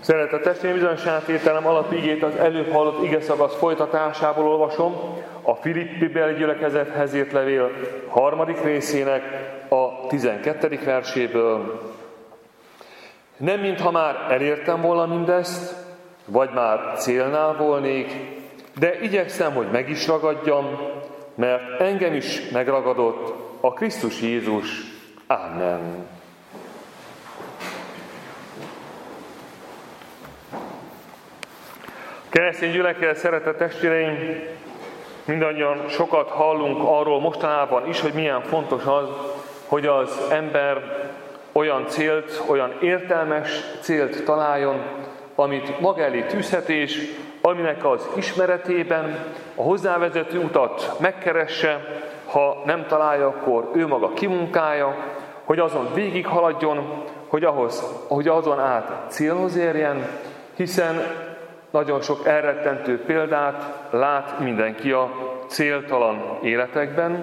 Szeretett testvéreim, bizonyságtételem alapigét az előbb hallott igeszakasz folytatásából olvasom, a Filippi-beli gyülekezethez írt levél 3. részének a 12. verséből. Nem mintha már elértem volna mindezt, vagy már célnál volnék, de igyekszem, hogy meg is ragadjam, mert engem is megragadott a Krisztus Jézus. Amen. Keresztény gyülekezet, szeretett testvéreim, mindannyian sokat hallunk arról mostanában is, hogy milyen fontos az, hogy az ember olyan célt, olyan értelmes célt találjon, amit maga elé tűzhet, és aminek az ismeretében a hozzávezető utat megkeresse, ha nem találja, akkor ő maga kimunkálja, hogy azon végig haladjon, hogy azon át célhoz érjen, hiszen nagyon sok elrettentő példát lát mindenki a céltalan életekben,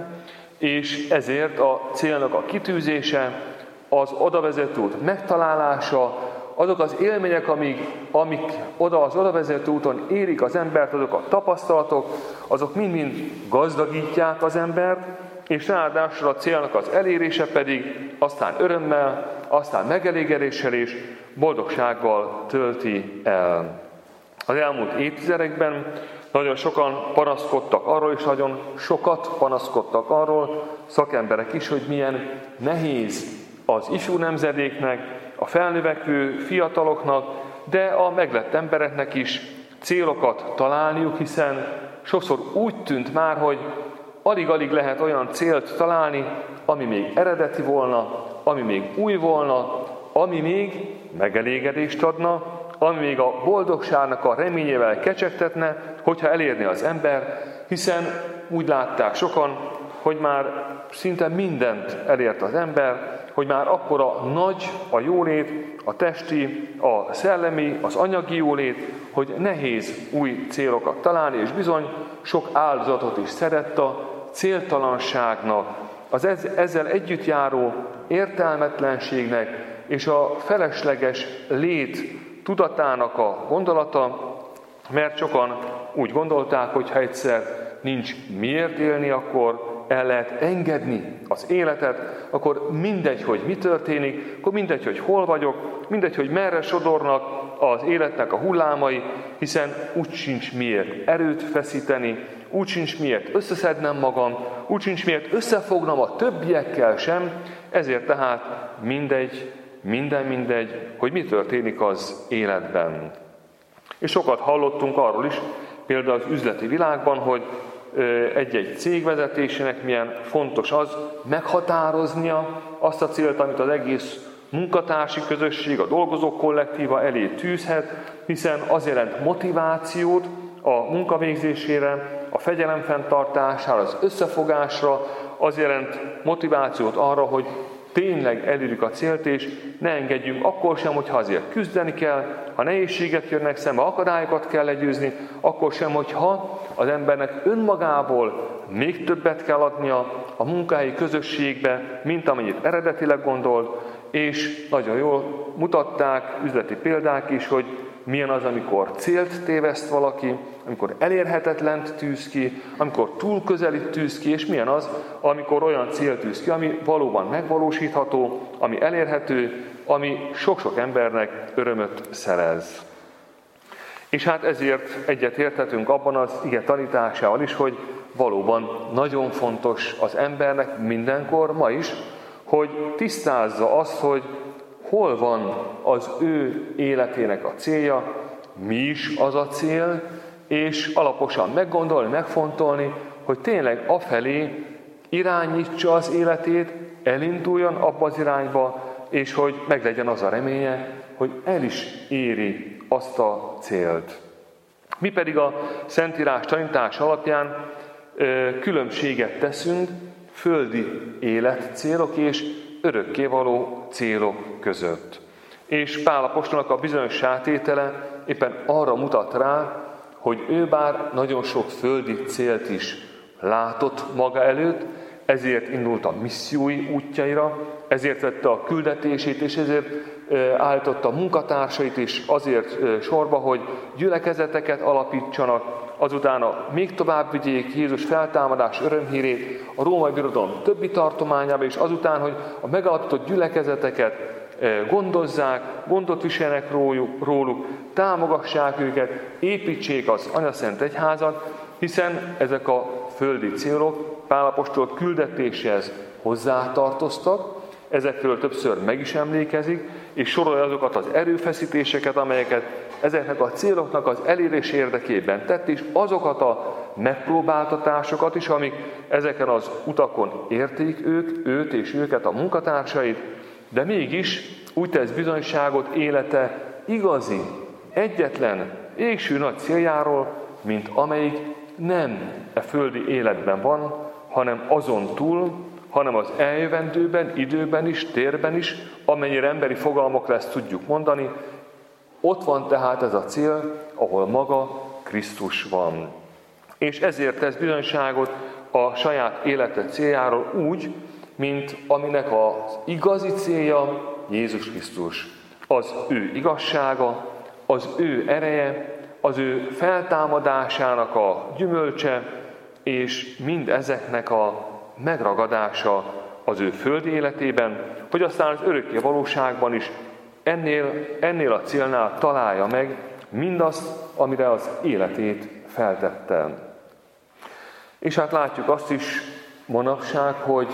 és ezért a célnak a kitűzése, az odavezető út megtalálása, azok az élmények, amik az odavezető úton érik az embert, azok a tapasztalatok, azok mind-mind gazdagítják az embert, és ráadásul a célnak az elérése pedig aztán örömmel, aztán megelégedéssel és boldogsággal tölti el. Az elmúlt évtizedekben nagyon sokan panaszkodtak arról, és nagyon sokat panaszkodtak arról szakemberek is, hogy milyen nehéz az ifjú nemzedéknek, a felnövekvő fiataloknak, de a meglett embereknek is célokat találniuk, hiszen sokszor úgy tűnt már, hogy alig-alig lehet olyan célt találni, ami még eredeti volna, ami még új volna, ami még megelégedést adna, ami még a boldogságnak a reményével kecsegtetne, hogyha elérni az ember, hiszen úgy látták sokan, hogy már szinte mindent elért az ember, hogy már akkora nagy a jólét, a testi, a szellemi, az anyagi jólét, hogy nehéz új célokat találni, és bizony sok áldozatot is szedett a céltalanságnak, az ezzel együtt járó értelmetlenségnek és a felesleges lét tudatának a gondolata, mert sokan úgy gondolták, hogy ha egyszer nincs miért élni, akkor el lehet engedni az életet, akkor mindegy, hogy mi történik, akkor mindegy, hogy hol vagyok, mindegy, hogy merre sodornak az életnek a hullámai, hiszen úgy sincs miért erőt feszíteni, úgy sincs miért összeszednem magam, úgy sincs miért összefognom a többiekkel sem, ezért tehát mindegy, hogy mi történik az életben. És sokat hallottunk arról is, például az üzleti világban, hogy egy-egy cég vezetésének milyen fontos az meghatároznia azt a célt, amit az egész munkatársi közösség, a dolgozók kollektíva elé tűzhet, hiszen az jelent motivációt a munkavégzésére, a fegyelem fenntartására, az összefogásra, az jelent motivációt arra, hogy tényleg elérjük a célt, és ne engedjünk akkor sem, hogyha azért küzdeni kell, ha nehézségek jönnek szembe, akadályokat kell legyőzni, akkor sem, hogyha az embernek önmagából még többet kell adnia a munkahelyi közösségbe, mint amennyit eredetileg gondolt, és nagyon jól mutatták üzleti példák is, hogy milyen az, amikor célt téveszt valaki, amikor elérhetetlent tűz ki, amikor túl közelít tűz ki, és milyen az, amikor olyan cél tűz ki, ami valóban megvalósítható, ami elérhető, ami sok-sok embernek örömöt szerez. És hát ezért egyetérthetünk abban az ige tanításával is, hogy valóban nagyon fontos az embernek mindenkor, ma is, hogy tisztázza azt, hogy hol van az ő életének a célja, mi is az a cél, és alaposan meggondolni, megfontolni, hogy tényleg afelé irányítsa az életét, elinduljon abba az irányba, és hogy meglegyen az a reménye, hogy el is éri azt a célt. Mi pedig a Szentírás tanítás alapján különbséget teszünk földi életcélok és örökkévaló célok között. És Pál apostolnak a bizonyosságtétele éppen arra mutat rá, hogy ő bár nagyon sok földi célt is látott maga előtt, ezért indult a missziói útjaira, ezért vette a küldetését, és ezért állította a munkatársait is azért sorba, hogy gyülekezeteket alapítsanak, azután még tovább vigyék Jézus feltámadás örömhírét a római birodalom többi tartományába, és azután, hogy a megalapított gyülekezeteket gondozzák, gondot viselnek róluk, támogassák őket, építsék az Anyaszent Egyházat, hiszen ezek a földi célok Pál apostol küldetéséhez hozzátartoztak, ezekről többször meg is emlékezik, és sorolja azokat az erőfeszítéseket, amelyeket ezeknek a céloknak az elérés érdekében tett, és azokat a megpróbáltatásokat is, amik ezeken az utakon érték őt és őket, a munkatársait, de mégis úgy tesz bizonyságot élete igazi, egyetlen, égső nagy céljáról, mint amelyik nem e földi életben van, hanem azon túl, hanem az eljövendőben, időben is, térben is, amennyire emberi fogalmakra ezt tudjuk mondani. Ott van tehát ez a cél, ahol maga Krisztus van. És ezért tesz bizonyságot a saját élete céljáról úgy, mint aminek az igazi célja Jézus Krisztus. Az ő igazsága, az ő ereje, az ő feltámadásának a gyümölcse, és mind ezeknek a megragadása az ő földi életében, hogy aztán az örökké valóságban is ennél a célnál találja meg mindazt, amire az életét feltette. És hát látjuk azt is manapság, hogy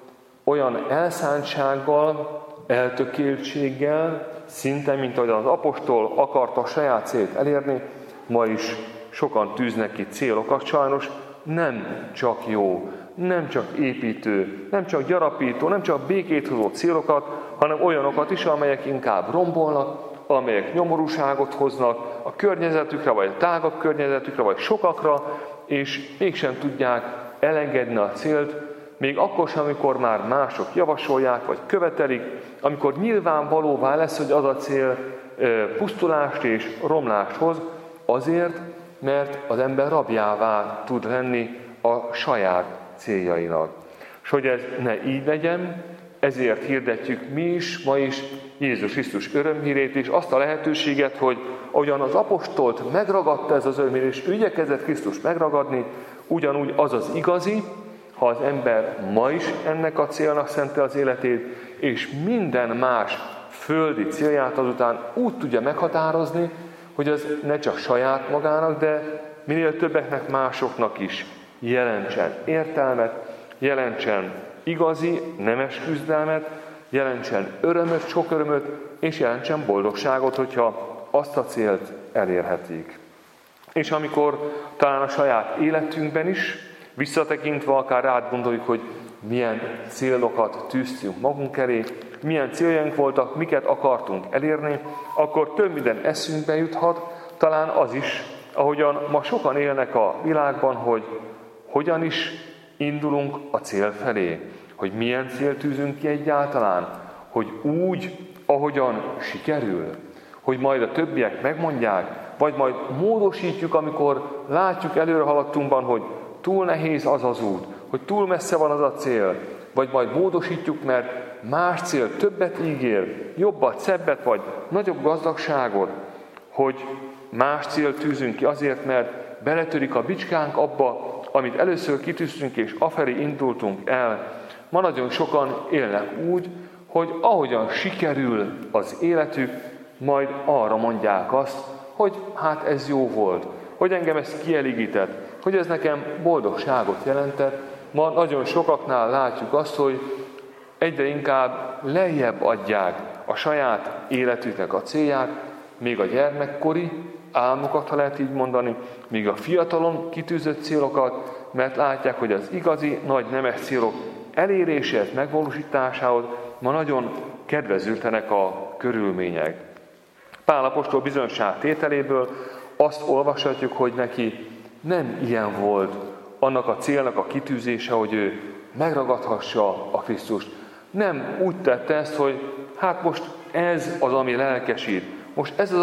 olyan elszántsággal, eltökéltséggel, szinte, mint ahogy az apostol akarta a saját célt elérni, ma is sokan tűznek ki célokat, sajnos nem csak jó, nem csak építő, nem csak gyarapító, nem csak békét hozó célokat, hanem olyanokat is, amelyek inkább rombolnak, amelyek nyomorúságot hoznak a környezetükre, vagy a tágabb környezetükre, vagy sokakra, és mégsem tudják elengedni a célt, még akkor sem, amikor már mások javasolják, vagy követelik, amikor nyilvánvalóvá lesz, hogy az a cél pusztulást és romlást hoz, azért, mert az ember rabjává tud lenni a saját céljainak. És hogy ez ne így legyen, ezért hirdetjük mi is, ma is Jézus Krisztus örömhírét, és azt a lehetőséget, hogy ahogyan az apostolt megragadta ez az örömhír, és igyekezett Krisztus megragadni, ugyanúgy az az igazi, ha az ember ma is ennek a célnak szentel az életét, és minden más földi célját azután úgy tudja meghatározni, hogy az ne csak saját magának, de minél többeknek, másoknak is jelentsen értelmet, jelentsen igazi, nemes küzdelmet, jelentsen örömöt, sok örömöt, és jelentsen boldogságot, hogyha azt a célt elérhetik. És amikor talán a saját életünkben is, visszatekintve akár átgondoljuk, hogy milyen célokat tűztünk magunk elé, milyen céljaink voltak, miket akartunk elérni, akkor több minden eszünkbe juthat, talán az is, ahogyan ma sokan élnek a világban, hogy hogyan is indulunk a cél felé, hogy milyen célt tűzünk ki egyáltalán, hogy úgy, ahogyan sikerül, hogy majd a többiek megmondják, vagy majd módosítjuk, amikor látjuk előre haladtunkban, hogy túl nehéz az az út, hogy túl messze van az a cél, vagy majd módosítjuk, mert más cél többet ígér, jobbat, szebbet, vagy nagyobb gazdagságot, hogy más célt tűzünk ki azért, mert beletörik a bicskánk abba, amit először kitűztünk, és afelé indultunk el. Ma nagyon sokan élnek úgy, hogy ahogyan sikerül az életük, majd arra mondják azt, hogy hát ez jó volt, hogy engem ez kielégített, hogy ez nekem boldogságot jelentett. Ma nagyon sokaknál látjuk azt, hogy egyre inkább lejjebb adják a saját életüknek a célját, még a gyermekkori álmokat, ha lehet így mondani, még a fiatalon kitűzött célokat, mert látják, hogy az igazi, nagy nemes célok eléréséhez, megvalósításához ma nagyon kedvezőtlenek a körülmények. Pál apostol bizonyság tételéből azt olvashatjuk, hogy neki nem ilyen volt annak a célnak a kitűzése, hogy ő megragadhassa a Krisztust. Nem úgy tette ezt, hogy hát most ez az, ami lelkesít, most ez az,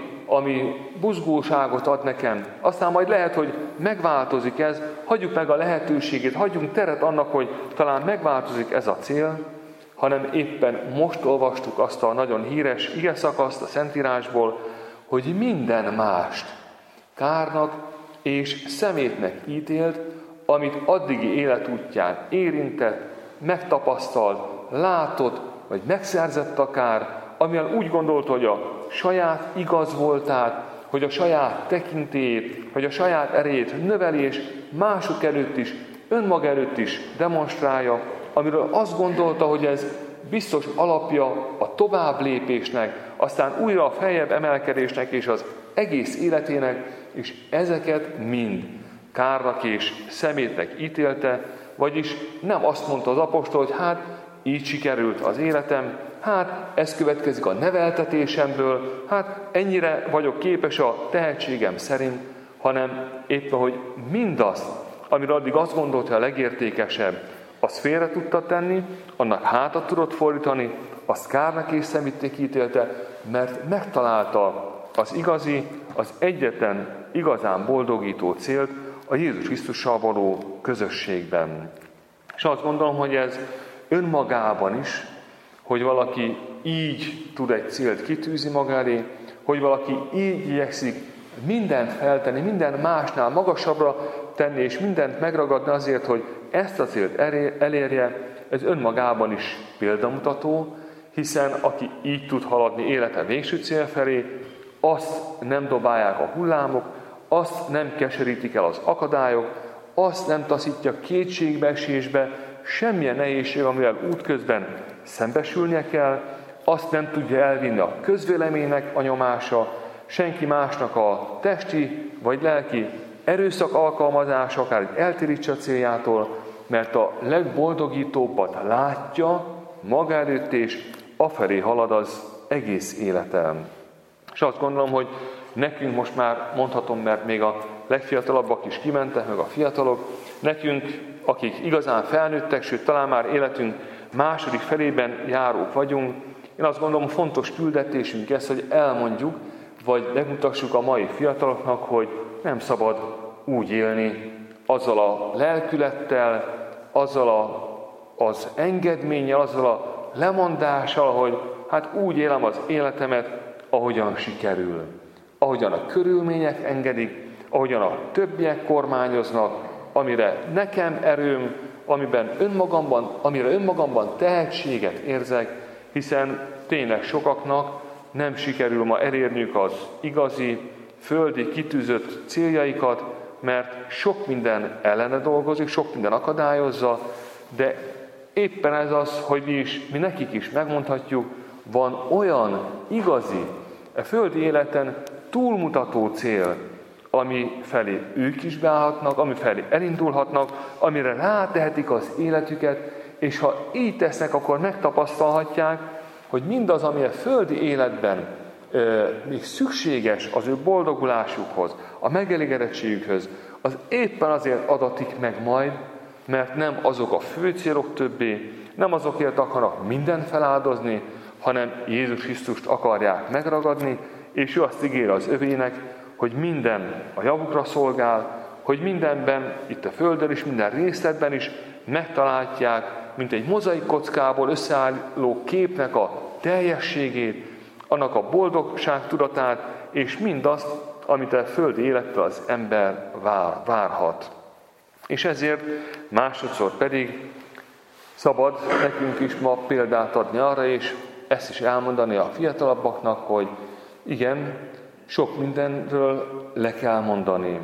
ami buzgóságot ad nekem, aztán majd lehet, hogy megváltozik ez, hagyjuk meg a lehetőségét, hagyjunk teret annak, hogy talán megváltozik ez a cél, hanem éppen most olvastuk azt a nagyon híres igeszakaszt a Szentírásból, hogy minden mást kárnak és szemétnek ítélt, amit addigi életútján érintett, megtapasztalt, látott, vagy megszerzett akár, amivel úgy gondolta, hogy a saját igaz voltát, hogy a saját tekintélyét, hogy a saját erejét növeli, és mások előtt is, önmaga előtt is demonstrálja, amiről azt gondolta, hogy ez biztos alapja a tovább lépésnek, aztán újra a feljebb emelkedésnek és az egész életének, és ezeket mind kárnak és szemétnek ítélte, vagyis nem azt mondta az apostol, hogy hát így sikerült az életem, hát ez következik a neveltetésemből, hát ennyire vagyok képes a tehetségem szerint, hanem éppen, hogy mindazt, amire addig azt gondolt, hogy a legértékesebb, azt félre tudta tenni, annak hátat tudott fordítani, azt kárnak és szemétnek ítélte, mert megtalálta az igazi, az egyetlen igazán boldogító célt a Jézus Krisztussal való közösségben. És azt gondolom, hogy ez önmagában is, hogy valaki így tud egy célt kitűzni maga elé, hogy valaki így igyekszik mindent feltenni, minden másnál magasabbra tenni, és mindent megragadni azért, hogy ezt a célt elérje, ez önmagában is példamutató, hiszen aki így tud haladni élete végső cél felé, azt nem dobálják a hullámok, azt nem keserítik el az akadályok, azt nem taszítja kétségbeesésbe semmilyen nehézség, amivel útközben szembesülnie kell, azt nem tudja elvinni a közvéleménynek a nyomása, senki másnak a testi vagy lelki erőszak alkalmazása, akár eltérítse a céljától, mert a legboldogítóbbat látja maga előtt, és afelé halad az egész életem. És azt gondolom, hogy nekünk most már mondhatom, mert még a legfiatalabbak is kimentek, meg a fiatalok, nekünk, akik igazán felnőttek, sőt talán már életünk második felében járók vagyunk, én azt gondolom, fontos küldetésünk ez, hogy elmondjuk, vagy megmutassuk a mai fiataloknak, hogy nem szabad úgy élni, azzal a lelkülettel, azzal az engedménnyel, azzal a lemondással, hogy hát úgy élem az életemet, ahogyan sikerül, ahogyan a körülmények engedik, ahogyan a többiek kormányoznak, amire nekem erőm, amire önmagamban tehetséget érzek, hiszen tényleg sokaknak nem sikerül ma elérniük az igazi, földi, kitűzött céljaikat, mert sok minden ellene dolgozik, sok minden akadályozza, de éppen ez az, hogy mi nekik is megmondhatjuk, van olyan igazi, a földi életen túlmutató cél, ami felé ők is beállhatnak, ami felé elindulhatnak, amire rátehetik az életüket, és ha így tesznek, akkor megtapasztalhatják, hogy mindaz, ami a földi életben még szükséges az ő boldogulásukhoz, a megelégedettségükhöz, az éppen azért adatik meg majd, mert nem azok a fő célok többé, nem azokért akarnak mindent feláldozni, hanem Jézus Krisztust akarják megragadni, és ő azt ígéri az övének, hogy minden a javukra szolgál, hogy mindenben, itt a földön is, minden részletben is megtalálják, mint egy mozaik kockából összeálló képnek a teljességét, annak a boldogság tudatát, és mindazt, amit a földi élettel az ember várhat. És ezért másodszor pedig szabad nekünk is ma példát adni arra, és ezt is elmondani a fiatalabbaknak, hogy igen, sok mindenről le kell mondani.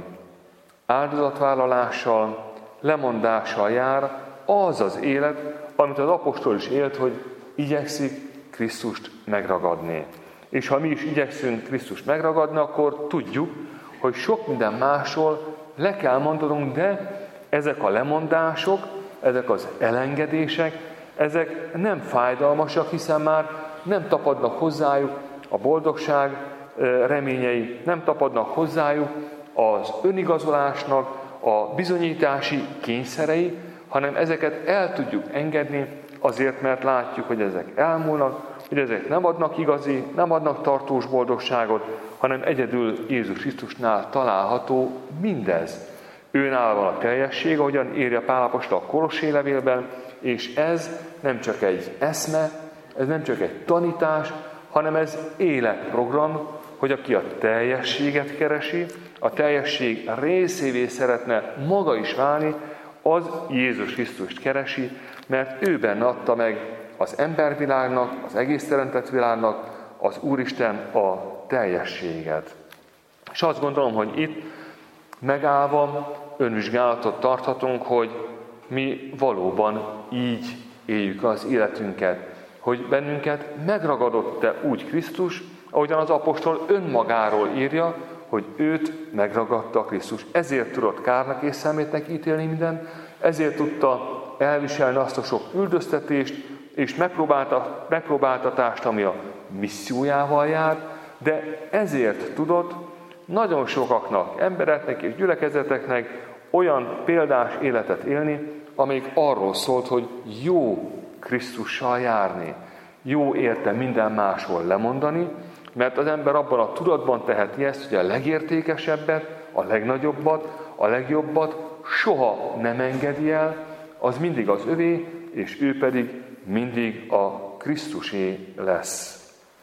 Áldozatvállalással, lemondással jár az az élet, amit az apostol is élt, hogy igyekszik Krisztust megragadni. És ha mi is igyekszünk Krisztust megragadni, akkor tudjuk, hogy sok minden másról le kell mondanunk, de ezek a lemondások, ezek az elengedések, ezek nem fájdalmasak, hiszen már nem tapadnak hozzájuk a boldogság reményei, nem tapadnak hozzájuk az önigazolásnak a bizonyítási kényszerei, hanem ezeket el tudjuk engedni azért, mert látjuk, hogy ezek elmúlnak, hogy ezek nem adnak igazi, nem adnak tartós boldogságot, hanem egyedül Jézus Krisztusnál található mindez. Őnál van a teljesség, ahogyan írja Pál apostol a Kolossé levélben, és ez nem csak egy eszme, ez nem csak egy tanítás, hanem ez életprogram, hogy aki a teljességet keresi, a teljesség részévé szeretne maga is válni, az Jézus Krisztust keresi, mert ő benne adta meg az embervilágnak, az egész teremtett világnak, az Úristen a teljességet. És azt gondolom, hogy itt megállva önvizsgálatot tarthatunk, hogy mi valóban így éljük az életünket, hogy bennünket megragadott-e úgy Krisztus, ahogyan az apostol önmagáról írja, hogy őt megragadta Krisztus. Ezért tudott kárnak és szemétnek ítélni minden, ezért tudta elviselni azt a sok üldöztetést és megpróbáltatást, ami a missziójával jár, de ezért tudott nagyon sokaknak, embereknek és gyülekezeteknek olyan példás életet élni, amelyik arról szólt, hogy jó Krisztussal járni. Jó érte minden másról lemondani, mert az ember abban a tudatban teheti ezt, hogy a legértékesebbet, a legnagyobbat, a legjobbat soha nem engedi el, az mindig az övé, és ő pedig mindig a Krisztusé lesz.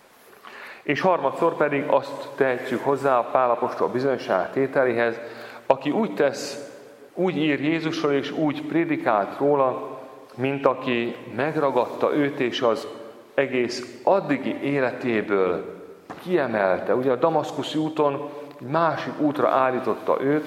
És harmadszor pedig azt tehetjük hozzá a Pál apostol bizonyság tételéhez, aki úgy tesz, úgy ír Jézusról és úgy prédikált róla, mint aki megragadta őt és az egész addigi életéből kiemelte. Ugye a damaszkuszi úton egy másik útra állította őt,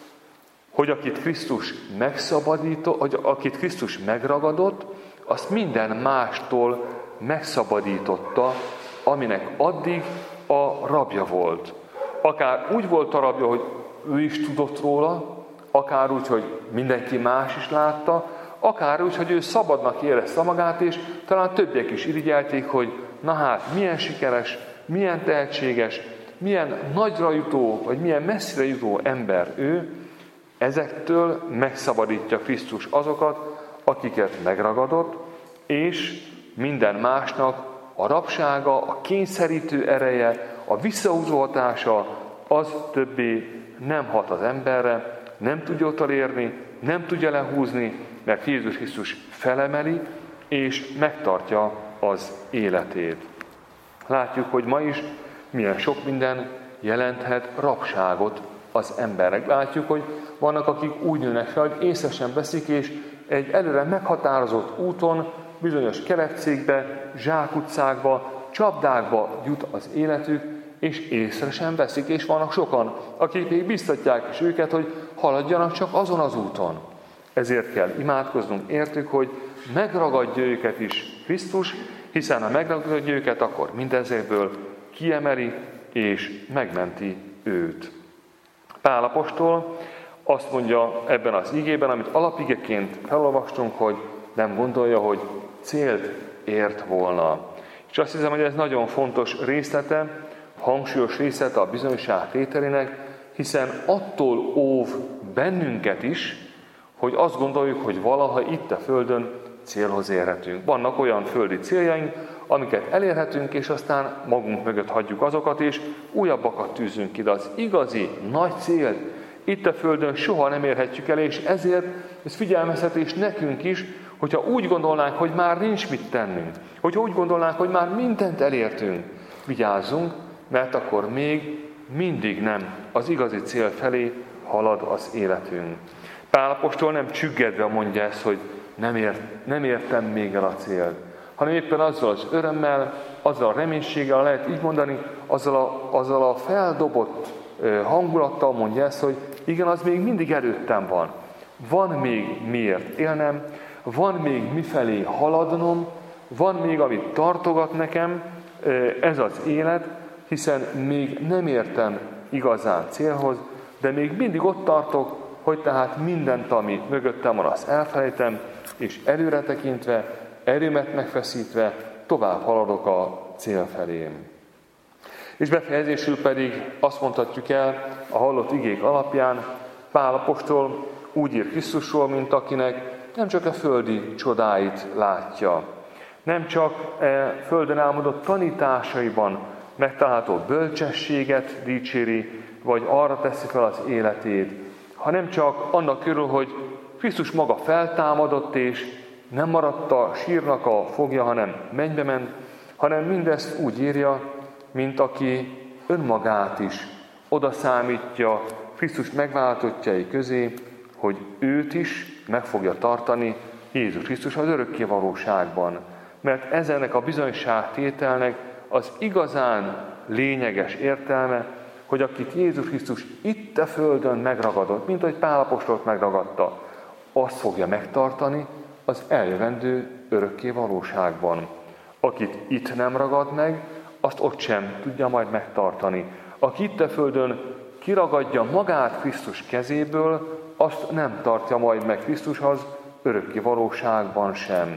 hogy akit Krisztus megszabadított, hogy akit Krisztus megragadott, azt minden mástól megszabadította, aminek addig a rabja volt. Akár úgy volt a rabja, hogy ő is tudott róla, akár úgy, hogy mindenki más is látta, akár úgy, hogy ő szabadnak érezte magát, és talán többiek is irigyelték, hogy na hát, milyen sikeres, milyen tehetséges, milyen nagyra jutó, vagy milyen messzire jutó ember ő. Ezektől megszabadítja Krisztus azokat, akiket megragadott, és minden másnak a rabsága, a kényszerítő ereje, a visszahúzó hatása, az többé nem hat az emberre, nem tudja utolérni, nem tudja lehúzni, mert Jézus Krisztus felemeli, és megtartja az életét. Látjuk, hogy ma is milyen sok minden jelenthet rabságot az emberek. Látjuk, hogy vannak, akik úgy nőnek fel, hogy észre sem veszik, és egy előre meghatározott úton, bizonyos kelepcékbe, zsákutcákba, csapdákba jut az életük, és észre sem veszik, és vannak sokan, akik még biztatják is őket, hogy haladjanak csak azon az úton. Ezért kell imádkoznunk értük, hogy megragadja őket is Krisztus, hiszen ha megragadja őket, akkor mindezekből kiemeli és megmenti őt. Pál apostol azt mondja ebben az igében, amit alapigeként felolvastunk, hogy nem gondolja, hogy célt ért volna. És azt hiszem, hogy ez nagyon fontos részlete, hangsúlyos részlete a bizonyság tételének, hiszen attól óv bennünket is, hogy azt gondoljuk, hogy valaha itt a Földön célhoz érhetünk. Vannak olyan földi céljaink, amiket elérhetünk, és aztán magunk mögött hagyjuk azokat, és újabbakat tűzünk ki. De az igazi, nagy cél itt a Földön soha nem érhetjük el, és ezért ez figyelmeztetés nekünk is, hogyha úgy gondolnánk, hogy már nincs mit tennünk, hogyha úgy gondolnánk, hogy már mindent elértünk, vigyázzunk, mert akkor még mindig nem az igazi cél felé halad az életünk. Pál apostol nem csüggedve mondja ezt, hogy nem értem még el a célt, hanem éppen azzal az örömmel, azzal a reménységgel, lehet így mondani, azzal a feldobott hangulattal mondja ezt, hogy igen, az még mindig előttem van. Van még miért élnem, van még mifelé haladnom, van még amit tartogat nekem ez az élet, hiszen még nem értem igazán célhoz, de még mindig ott tartok, hogy tehát mindent, ami mögöttem van, azt elfelejtem, és előre tekintve, erőmet megfeszítve tovább haladok a cél felé. És befejezésül pedig azt mondhatjuk el a hallott igék alapján, Pál apostol úgy ír Krisztusról, mint akinek nem csak a földi csodáit látja, nem csak a földön elmondott tanításaiban megtalálható bölcsességet dicséri, vagy arra teszi fel az életét, hanem csak annak körül, hogy Krisztus maga feltámadott, és nem maradt a sírnak a fogja, hanem mennybe ment, hanem mindezt úgy írja, mint aki önmagát is oda számítja Krisztus megváltottjai közé, hogy őt is meg fogja tartani Jézus Krisztus az örökké valóságban. Mert ezennek a bizonyságtételnek az igazán lényeges értelme, hogy akit Jézus Krisztus itt a földön megragadott, mint ahogy Pál apostolt megragadta, azt fogja megtartani az eljövendő örökké valóságban. Akit itt nem ragad meg, azt ott sem tudja majd megtartani. Aki itt a földön kiragadja magát Krisztus kezéből, azt nem tartja majd meg Krisztushoz örökké valóságban sem.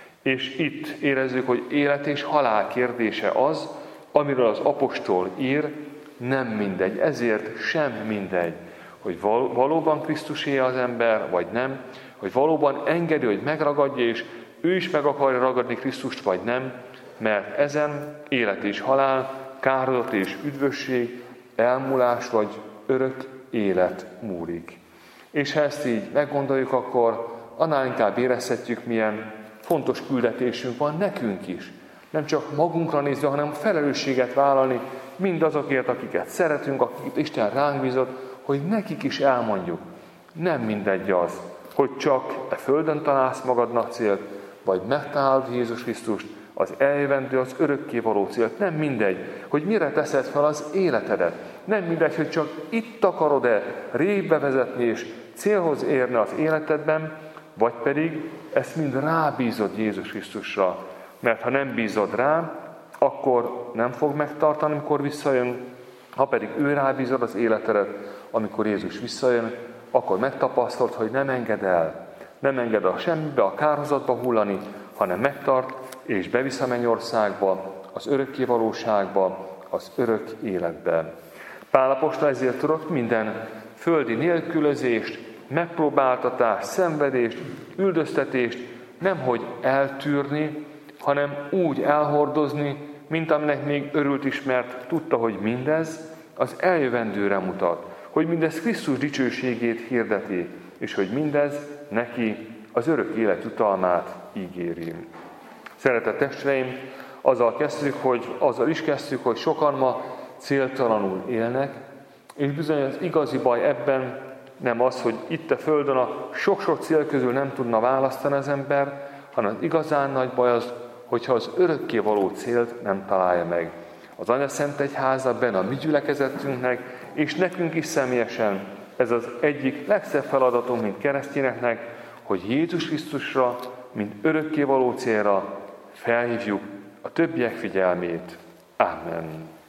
És itt érezzük, hogy élet és halál kérdése az, amiről az apostol ír, nem mindegy, ezért sem mindegy, hogy valóban Krisztusé az ember, vagy nem, hogy valóban engedi, hogy megragadja, és ő is meg akarja ragadni Krisztust, vagy nem, mert ezen élet és halál, kárhozat és üdvösség, elmúlás vagy örök élet múlik. És ha ezt így meggondoljuk, akkor annál inkább érezhetjük, milyen fontos küldetésünk van nekünk is. Nem csak magunkra nézve, hanem felelősséget vállalni mindazokért, akiket szeretünk, akiket Isten ránk bízott, hogy nekik is elmondjuk. Nem mindegy az, hogy csak a földön találsz magadnak célt, vagy megtalálod Jézus Krisztust, az eljövendő, az örökké való célt. Nem mindegy, hogy mire teszed fel az életedet. Nem mindegy, hogy csak itt akarod-e régbe vezetni és célhoz érni az életedben, vagy pedig ezt mind rábízod Jézus Krisztusra. Mert ha nem bízod rá, akkor nem fog megtartani, amikor visszajön. Ha pedig ő rábízod az életedet, amikor Jézus visszajön, akkor megtapasztalod, hogy nem enged el. Nem enged a semmibe, a kárhozatba hullani, hanem megtart és bevisz a mennyországba, az örökké valóságba, az örök életbe. Pál apostol ezért tudott minden földi nélkülözést, megpróbáltatást, szenvedést, üldöztetést nemhogy eltűrni, hanem úgy elhordozni, mint aminek még örült is, mert tudta, hogy mindez az eljövendőre mutat, hogy mindez Krisztus dicsőségét hirdeti, és hogy mindez neki az örök élet jutalmát ígéri. Szeretett testvéreim, azzal is kezdtük, hogy sokan ma céltalanul élnek, és bizony az igazi baj ebben nem az, hogy itt a földön a sok-sok cél közül nem tudna választani az ember, hanem az igazán nagy baj az, hogyha az örökké való célt nem találja meg. Az Anyaszent Egyházban, a mi gyülekezetünknek, és nekünk is személyesen ez az egyik legszebb feladatunk, mint keresztényeknek, hogy Jézus Krisztusra, mint örökké való célra felhívjuk a többiek figyelmét. Amen.